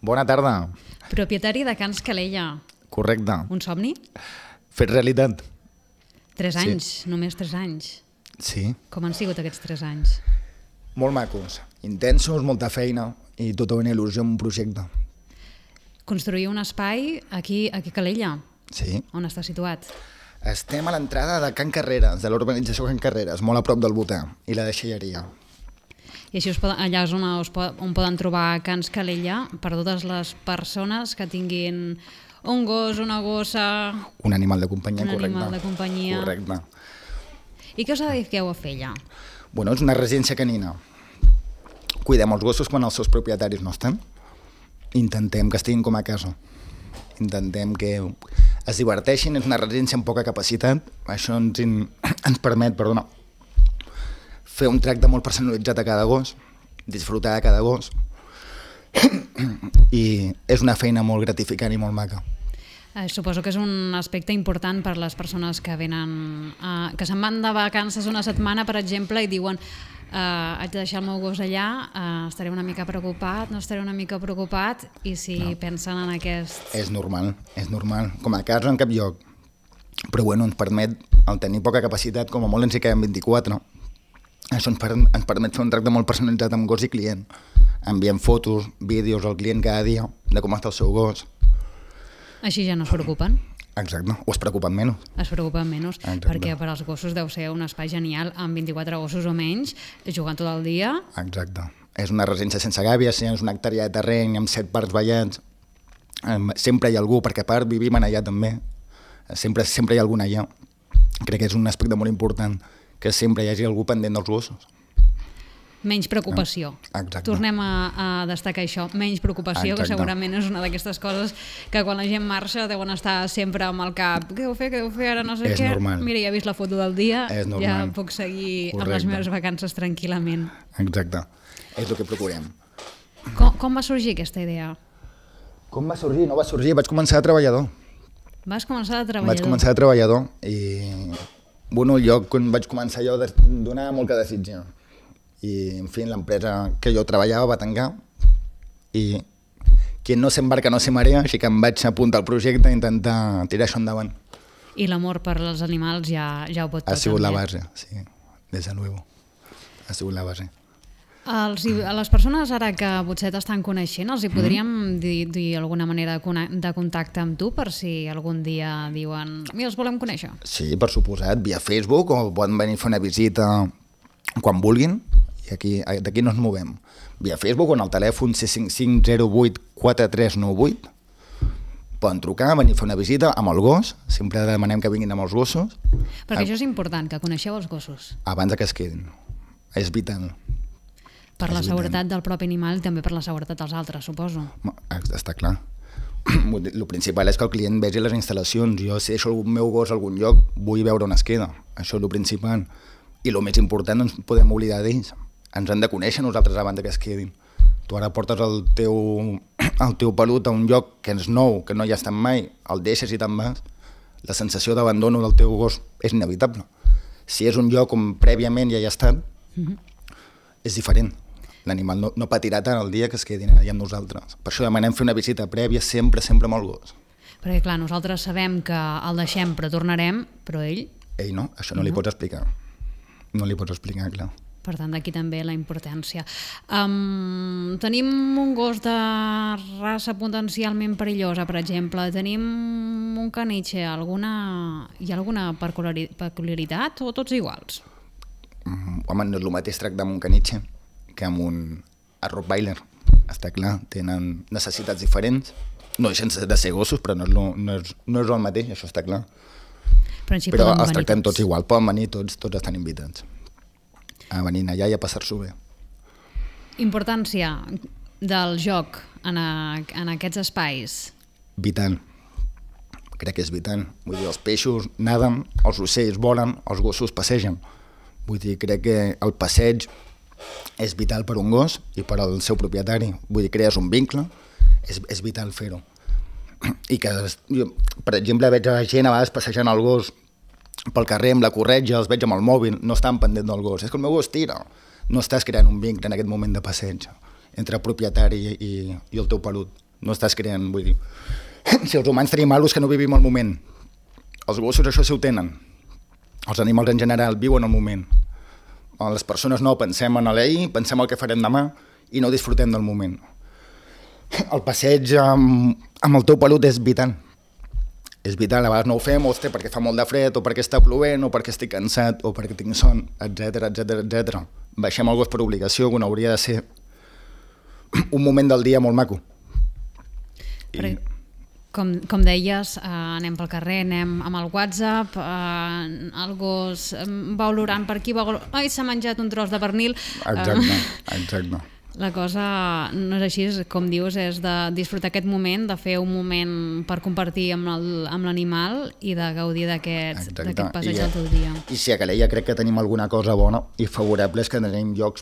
Bona tarda. Propietari de Cans Calella. Correcte. Un somni? Fet realitat. 3 anys, només 3 anys. Sí. Com han sigut aquests 3 anys? Molt macos, intensos, molta feina i tota una il·lusió en un projecte. Construir un espai aquí a Calella. Sí. On està situat? Estem a l'entrada de Can Carreres, de l'urbanització Can Carreres, molt a prop del Botà i la deixalleria. I així allà és on poden trobar Cans Calella per totes les persones que tinguin un gos, una gossa... Un animal de companyia, un correcte. Un animal de companyia. Correcte. I què us dediqueu a fer allà? Bueno, és una residència canina. Cuidem els gossos quan els seus propietaris no estan. Intentem que estiguin com a casa. Intentem que es diverteixin. És una residència amb poca capacitat. Això ens permet, fer un tracte molt personalitzat a cada gos, disfrutar de cada gos. I és una feina molt gratificant i molt maca. Suposo que és un aspecte important per les persones que venen, que se'n van de vacances una setmana, per exemple, i diuen haig de deixar el meu gos allà, estaré una mica preocupat, no estaré una mica preocupat, i si pensen en aquest... És normal. Com a casa en cap lloc. Però bueno, ens permet, al tenir poca capacitat, com a molt ens hi quedem 24, això ens permet fer un tracte molt personalitzat amb gos i client. Enviem fotos, vídeos al client cada dia de com està el seu gos. Així ja no es preocupen? Exacte, o es preocupen menys. Es preocupen menys, perquè per als gossos deu ser un espai genial amb 24 gossos o menys, jugant tot el dia. Exacte. És una residència sense gàbies, és una hectàrea de terreny amb 7 parcs ballats. Sempre hi ha algú, perquè a part vivim allà també. Sempre hi ha algun allà. Crec que és un aspecte molt important, que sempre hi hagi algú pendent dels gossos. Menys preocupació. Exacte. Tornem a destacar això, menys preocupació, que segurament és una d'aquestes coses que quan la gent marxa deuen estar sempre amb el cap. Què deu fer, ara no sé què? És normal. Mira, ja he vist la foto del dia, ja puc seguir amb les meves vacances tranquil·lament. Exacte, és el que procurem. Com va sorgir aquesta idea? Com va sorgir? No va sorgir, vaig començar de treballador. Vas començar de treballador? Vaig començar de treballador i bueno, el lloc on vaig començar jo donava molt que desitjar. I, en fi, l'empresa que jo treballava va tancar i qui no s'embarca no se marea, així que em vaig apuntar al projecte a intentar tirar això endavant. I l'amor per als animals ja ho pot tot. Ha sigut la base, sí, des de luego. Ha sigut la base. A les persones ara que potser t'estan coneixent, els hi podríem dir alguna manera de contacte amb tu per si algun dia diuen mira, els volem conèixer? Sí, per suposat, via Facebook, o poden venir a fer una visita quan vulguin, i d'aquí no ens movem. Via Facebook o en el telèfon 655084398 poden trucar, venir a fer una visita amb el gos, sempre demanem que vinguin amb els gossos. Perquè això és important, que coneixeu els gossos. Abans que es quedin, és vital. Per la seguretat del propi animal i també per la seguretat dels altres, suposo. Està clar. El principal és que el client vegi les instal·lacions. Jo, si deixo el meu gos a algun lloc, vull veure on es queda. Això és el principal. I el més important, no ens podem oblidar d'ells. Ens han de conèixer nosaltres abans que es quedin. Tu ara portes el teu pelut a un lloc que és nou, que no hi ha estat mai, el deixes i te'n vas. La sensació d'abandono del teu gos és inevitable. Si és un lloc on prèviament ja hi ha estat, és diferent. L'animal no patirà tant el dia que es quedin allà amb nosaltres. Per això demanem fer una visita prèvia sempre amb el gos. Perquè clar, nosaltres sabem que el deixem però tornarem, però ell... Ell no, això no li pots explicar. No li pots explicar, clar. Per tant, d'aquí també la importància. Tenim un gos de raça potencialment perillosa, per exemple. Tenim un caniche. Hi ha alguna peculiaritat o tots iguals? Home, no és el mateix tractar amb un caniche que amb un rottweiler. Està clar, tenen necessitats diferents. No deixen de ser gossos, però no és el mateix, això està clar. Però els tractem tots igual, poden venir, tots estan invitats a venir allà i a passar-s'ho bé. Importància del joc en aquests espais? Vital. Crec que és vital. Vull dir, els peixos naden, els ocells volen, els gossos passegen. Vull dir, crec que el passeig és vital per un gos i per al seu propietari. Vull dir, crees un vincle, és vital fer-ho. I que, jo, per exemple, veig a gent a vegades passejant el gos pel carrer amb la corretja, els veig amb el mòbil, no estan pendent del gos. És que el meu gos tira. No estàs creant un vincle en aquest moment de passeig entre el propietari i el teu pelut. no estàs creant, vull dir. Si els humans tenim alguna que no vivim al moment, els gossos això sí ho tenen. Els animals en general viuen al moment. Les persones no, pensem en l'ahir, pensem el que farem demà i no disfrutem del moment. El passeig amb el teu pelut és vital. És vital, a vegades no ho fem, ostres, perquè fa molt de fred, o perquè està plovent, o perquè estic cansat, o perquè tinc son, etc. Baixem el gos per obligació, quan hauria de ser un moment del dia molt maco. Com deies, anem pel carrer, anem amb el WhatsApp, el gos va olorant per aquí, ai, s'ha menjat un tros de pernil. Exacte. La cosa no és així, com dius, és de disfrutar aquest moment, de fer un moment per compartir amb l'animal i de gaudir d'aquest passeig del teu dia. I si a Calella crec que tenim alguna cosa bona i favorable és que tenim llocs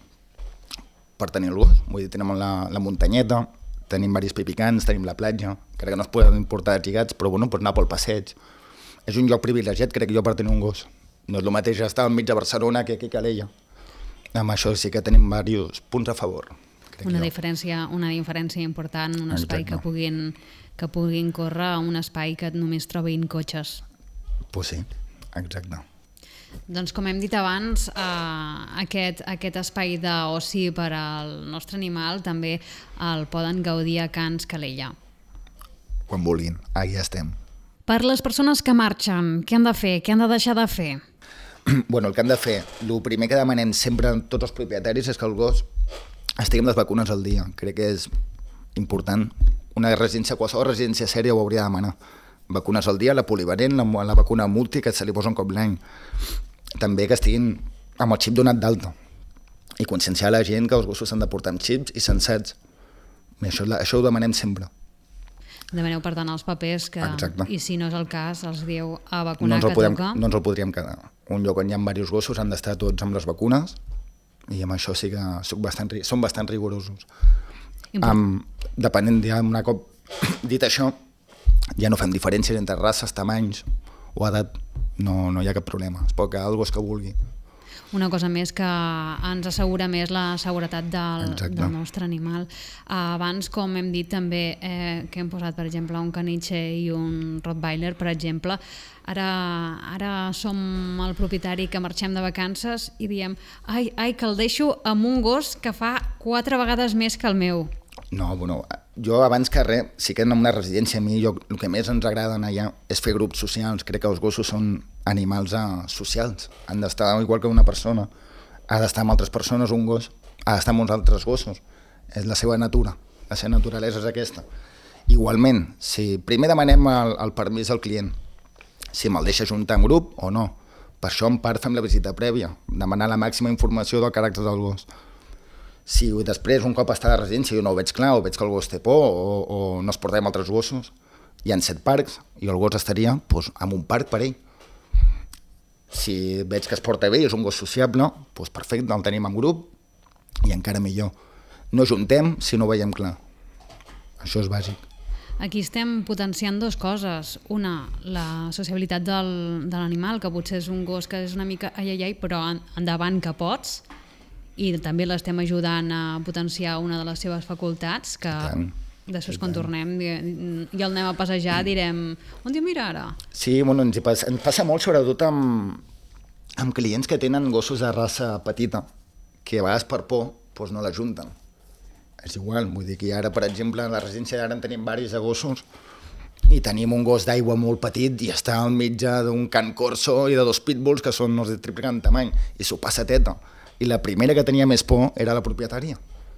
per tenir el gos. Vull dir, tenim la muntanyeta, tenim diversos pipicants, tenim la platja, crec que no es poden importar lligats, però bueno, pots anar pel passeig. És un lloc privilegiat, crec jo, per tenir un gos. No és el mateix estar al mig de Barcelona que aquí a Calella. Amb això sí que tenim diversos punts a favor. Una diferència important, un espai que puguin córrer, un espai que només trobin cotxes. Pues sí, exacte. Doncs com hem dit abans, aquest espai d'oci per al nostre animal també el poden gaudir a Cans Calella. Quan vulguin, allà estem. Per les persones que marxen, què han de fer? Què han de deixar de fer? Bueno, el que hem de fer, el primer que demanem sempre a tots els propietaris és que el gos estigui amb les vacunes al dia. Crec que és important. Una residència, qualsevol residència sèria ho hauria de demanar. Vacunes al dia, la polivalent, la vacuna multi, que se li posa un cop l'any. També que estiguin amb el xip donat d'alta. I conscienciar la gent que els gossos s'han de portar amb xips i sensats. Això ho demanem sempre. Demaneu, per tant, els papers que, exacte. I si no és el cas, els dieu a vacunar que toca. No ens el podríem quedar. Un lloc on hi ha diversos gossos han d'estar tots amb les vacunes i amb això sí que som bastant rigorosos. Depenent, ja un cop dit això, ja no fem diferències entre races, tamanys o edat, no hi ha cap problema. Es pot quedar el gos que vulgui. Una cosa més que ens assegura més la seguretat del nostre animal. Abans, com hem dit també, que hem posat, per exemple, un caniche i un rottweiler, per exemple, ara som el propietari que marxem de vacances i diem ai, que el deixo amb un gos que fa 4 vegades més que el meu. No, bueno, jo abans que res, sí que en una residència a mi el que més ens agrada anar allà és fer grups socials. Crec que els gossos són animals socials, han d'estar igual que una persona, ha d'estar amb altres persones, un gos ha d'estar amb uns altres gossos, és la seva natura, la seva naturalesa és aquesta. Igualment, si primer demanem el permís al client, si me'l deixa juntar en grup o no, per això en part fem la visita prèvia, demanar la màxima informació del caràcter del gos. Si després, un cop està a la residència, jo no ho veig clar, o veig que el gos té por, o no es portem altres gossos, hi ha 7 parcs, i el gos estaria en un parc per ell. Si veig que es porta bé i és un gos sociable, doncs perfecte, el tenim en grup, i encara millor. No juntem si no ho veiem clar. Això és bàsic. Aquí estem potenciant 2 coses. Una, la sociabilitat de l'animal, que potser és un gos que és una mica ai, però endavant que pots, i també l'estem ajudant a potenciar una de les seves facultats, que després quan tornem i el anem a passejar direm, on diu mira ara? Sí, bueno, ens passa molt sobretot amb clients que tenen gossos de raça petita, que a vegades per por no la junten. És igual, vull dir que ara, per exemple, a la residència ara en tenim diversos de gossos i tenim un gos d'aigua molt petit i està al mitjà d'un can corso i de 2 pitbulls que són, no sé, triplicant tamany, i s'ho passa teta. I la primera que tenia més por era la propietària.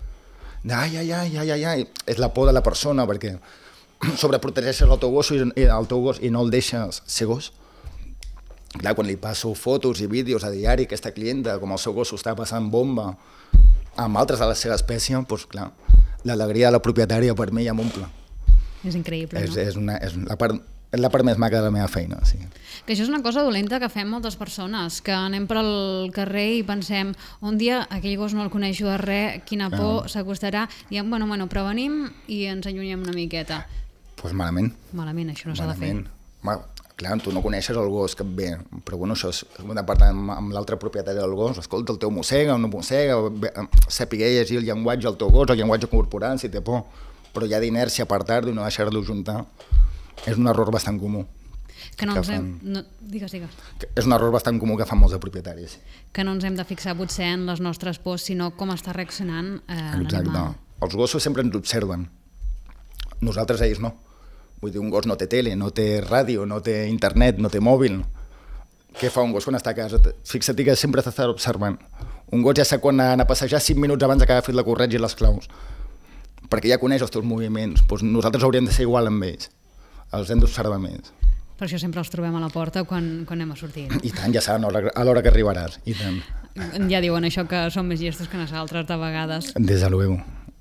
Ai, és la por de la persona, perquè sobreprotegeixes el teu gos i no el deixes ser gos. Clar, quan li passo fotos i vídeos a diari aquesta clienta, com el seu gos s'ho està passant bomba amb altres de la seva espècie, doncs clar, l'alegria de la propietària per mi ja m'omple. És increïble, no? És la part més maca de la meva feina, sí. Que això és una cosa dolenta que fem moltes persones, que anem pel carrer i pensem, un dia aquell gos no el coneixo de res, quina por, s'acostarà, diem, bueno, però venim i ens allunyem una miqueta. Doncs malament. Malament, això no s'ha de fer. Clar, tu no coneixes el gos que ve, però bueno, això és una part amb l'altre propietari del gos, escolta, el teu mossega o no mossega, sàpiga llegir el llenguatge del teu gos, el llenguatge corporal, si té por, però ja d'inèrcia per tard i no deixar-lo juntar és un error bastant comú. Que no ens hem... Digues. És un error bastant comú que fan molts de propietaris. Que no ens hem de fixar potser en les nostres pors, sinó com està reaccionant l'animal. Exacte. Els gossos sempre ens observen. Nosaltres a ells no. Vull dir, un gos no té tele, no té ràdio, no té internet, no té mòbil. Què fa un gos quan està a casa? Fixa't que sempre t'està observant. Un gos ja sap quan anar a passejar 5 minuts abans que hagi fet la corretja i les claus. Perquè ja coneix els teus moviments. Doncs nosaltres hauríem de ser igual amb ells. Els hem d'observar més. Per això sempre els trobem a la porta quan anem a sortir. I tant, ja saben a l'hora que arribaràs. I tant. Ja diuen això que són més llestos que nosaltres de vegades. Des de luego.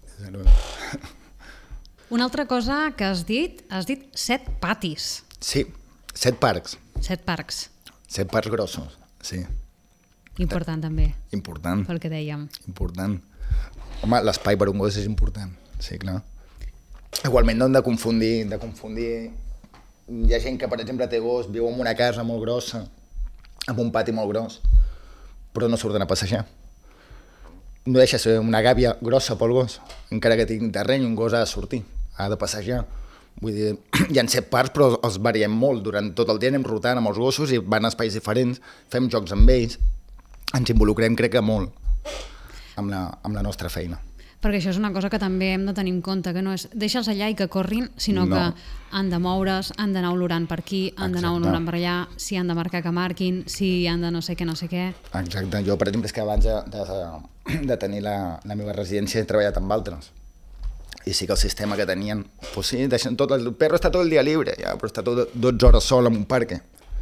Una altra cosa que has dit 7 patis. Sí, 7 parcs. 7 parcs. 7 parcs grossos, sí. Important també. Important. Pel que dèiem. Important. Home, l'espai per un gos és important, sí, clar. Igualment no hem de confundir. Hi ha gent que, per exemple, té gos, viu en una casa molt grossa, amb un pati molt gros, però no surten a passejar. No deixa ser una gàbia grossa pel gos, encara que tingui terreny, un gos ha de sortir, ha de passejar. Vull dir, hi ha 7 parcs, però els variem molt. Durant tot el dia anem rotant amb els gossos i van a espais diferents, fem jocs amb ells, ens involucrem, crec que molt, amb la nostra feina. Perquè això és una cosa que també hem de tenir en compte, que no és deixa'ls allà i que corrin, sinó que han de moure's, han d'anar olorant per aquí, han d'anar olorant per allà, si han de marcar que marquin, si han de no sé què. Exacte. Jo, per exemple, és que abans de tenir la meva residència he treballat amb altres. I sí que el sistema que tenien, pues sí, deixen tot, el perro està tot el dia libre, ja, però està tot 12 hores sol en un parc.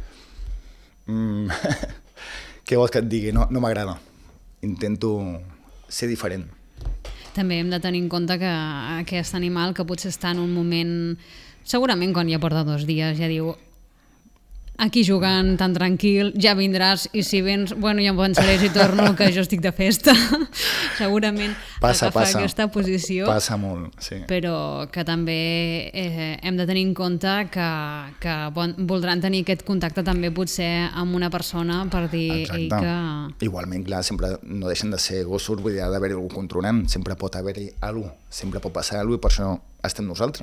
Què vols que et digui? No m'agrada. Intento ser diferent. També hem de tenir en compte que aquest animal, que potser està en un moment, segurament quan ja porta 2 dies, ja diu aquí jugant tan tranquil, ja vindràs i si vens, bueno, ja em pensaré si torno que jo estic de festa. Segurament passa aquesta posició. Passa molt, sí. Però que també hem de tenir en compte que voldran tenir aquest contacte també potser amb una persona per dir que... Igualment, clar, sempre no deixen de ser gossos, vull dir, ha d'haver-hi algú controlant, sempre pot haver-hi alguna cosa, sempre pot passar alguna cosa i per això estem nosaltres.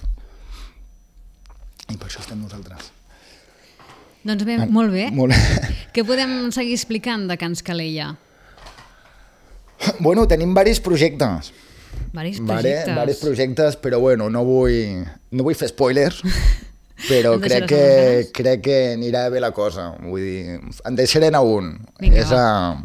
I per això estem nosaltres. Doncs bé, molt bé. Què podem seguir explicant de Cans Calella? Bueno, tenim diversos projectes. Diversos projectes, però bueno, no vull fer spoilers, però crec que anirà bé la cosa. Vull dir, en deixaré anar un. Vinga, és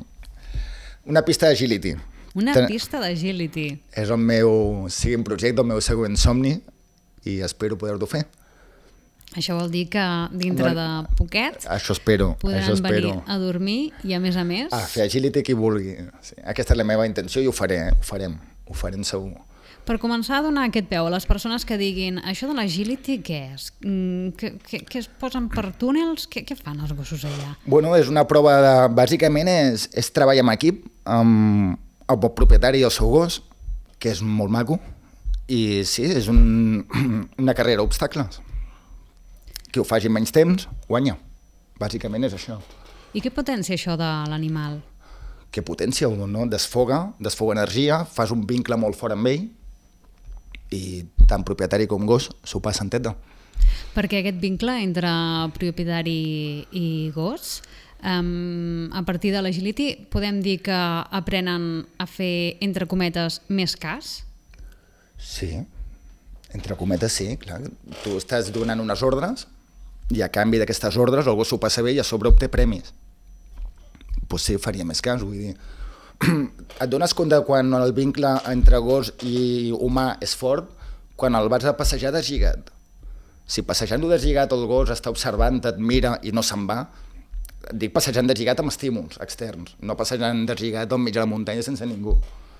una pista d'agility. Una pista d'agility. És el meu següent projecte, el meu següent somni, i espero poder-ho fer. Això vol dir que dintre de poquet això espero, podran venir a dormir i a més a fer agility qui vulgui. Sí, aquesta és la meva intenció i ho farem segur. Per començar a donar aquest peu a les persones que diguin això de l'agility què és? Què es posen per túnels? Què fan els gossos allà? Bueno, és una prova bàsicament és treball en equip amb el propietari i el seu gos, que és molt maco, i sí, és una carrera d'obstacles. Qui ho faci en menys temps, guanya. Bàsicament és això. I què potència això de l'animal? Què potència? No? Desfoga energia, fas un vincle molt fort amb ell i tant propietari com gos s'ho passa en teta. Perquè aquest vincle entre propietari i gos, a partir de l'agility, podem dir que aprenen a fer, entre cometes, més cas? Sí, entre cometes sí, clar. Tu estàs donant unes ordres i a canvi d'aquestes ordres el gos s'ho passa bé i a sobre obté premis. Doncs sí, faria més cas, vull dir. Et dones compte quan el vincle entre gos i humà és fort quan el vas a passejar deslligat. Si passejant-lo deslligat el gos està observant, et mira i no se'n va, dic passejant deslligat amb estímuls externs, no passejant deslligat al mig de la muntanya sense ningú.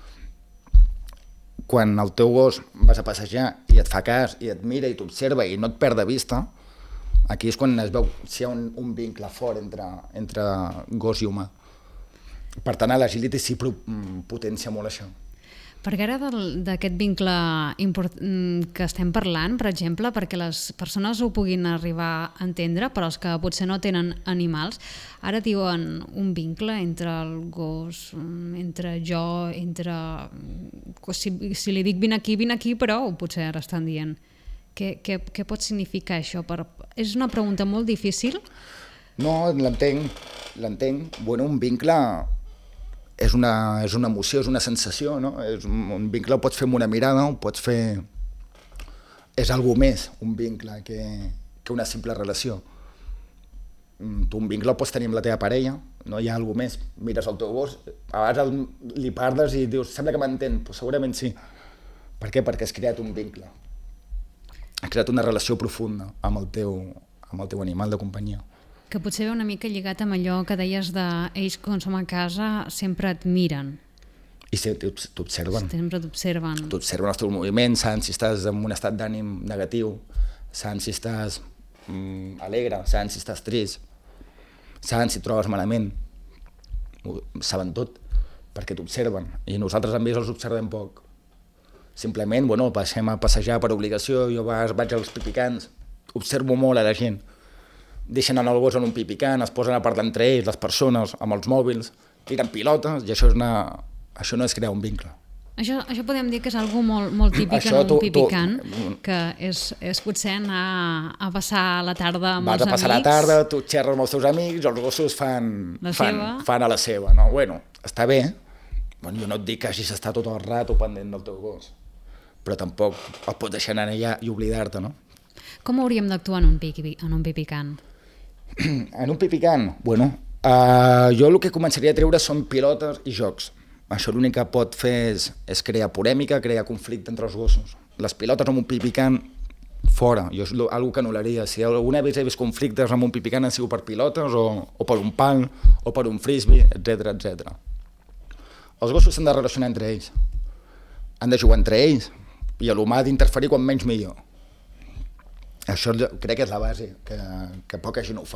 Quan el teu gos vas a passejar i et fa cas i et mira i t'observa i no et perd de vista, aquí és quan es veu si hi ha un vincle fort entre gos i humà. Per tant, a l'agility sí potència molt això. Perquè ara d'aquest vincle que estem parlant, per exemple, perquè les persones ho puguin arribar a entendre, però els que potser no tenen animals, ara diuen un vincle entre el gos, entre jo, entre... Si li dic vine aquí, però potser ara estan dient. Què pot significar això? És una pregunta molt difícil? No, l'entenc. Bueno, un vincle... és una emoció, és una sensació, no? Un vincle ho pots fer amb una mirada, ho pots fer... És algo més, un vincle, que una simple relació. Tu un vincle el pots tenir amb la teva parella, no hi ha algo més. Mires el teu gos, a vegades li parles i dius, sembla que m'entén, però segurament sí. Per què? Perquè has creat un vincle. Has creat una relació profunda amb el teu animal de companyia. Que potser ve una mica lligat amb allò que deies d'ells quan som a casa sempre et miren. I t'observen. Sempre t'observen. T'observen els teus moviments, saben si estàs en un estat d'ànim negatiu, saben si estàs alegre, saben si estàs trist, saben si et trobes malament. Saben tot, perquè t'observen. I nosaltres amb ells els observem poc. Simplement, passem a passejar per obligació, jo vaig als pipicans, observo molt a la gent. Deixen anar el gos en un pipicant, es posen a parlar entre ells, les persones, amb els mòbils, tiren pilotes, i això no és crear un vincle. Això podem dir que és algo molt típic en un pipicant, que és potser anar a passar la tarda amb els amics. Vas a passar la tarda, tu xerres amb els teus amics, els gossos fan a la seva. No? Està bé, jo no et dic que hagis d'estar tot el rato pendent del teu gos, però tampoc el pots deixar anar allà i oblidar-te, no? Com hauríem d'actuar en un pipicant? En un pipicant? Jo el que començaria a treure són pilotes i jocs. Això l'únic que pot fer és crear polèmica, crear conflicte entre els gossos. Les pilotes amb un pipicant, fora. Jo és una que anul·laria. Si alguna vegada he vist conflictes amb un pipicant han sigut per pilotes o per un pal o per un frisbee, etc. Els gossos s'han de relacionar entre ells. Han de jugar entre ells i l'humà ha d'interferir quan menys millor. Això crec que és la base, que poca gent ho fa.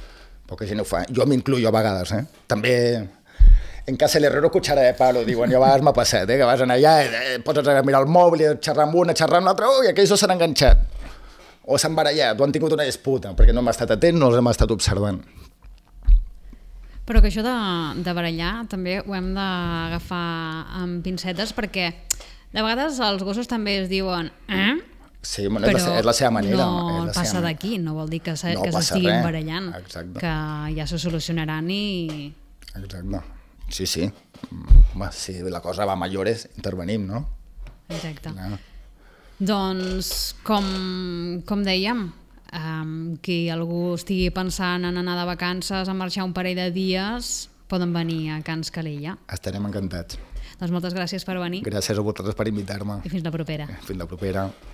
Jo m'incluyo a vegades, També en casa el herrero cuchara de palo, diuen, jo a vegades m'ha passat, que vas anar allà, pots mirar el mòbil, xerrar amb una, xerrar amb l'altra, i aquells dos s'han enganxat. O s'han barallat, o han tingut una disputa, perquè no hem estat atents, no els hem estat observant. Però que això de barallar també ho hem d'agafar amb pincetes, perquè de vegades els gossos també es diuen Sí, és la seva manera. No passa d'aquí, no vol dir que s'estiguin barallant. Exacte. Que ja se solucionaran i... Exacte. Sí. Si la cosa va a mayores, intervenim, no? Exacte. Doncs, com dèiem, qui algú estigui pensant en anar de vacances, a marxar un parell de dies, poden venir a Cans Calella. Estarem encantats. Doncs moltes gràcies per venir. Gràcies a vosaltres per invitar-me. I fins la propera. Fins la propera.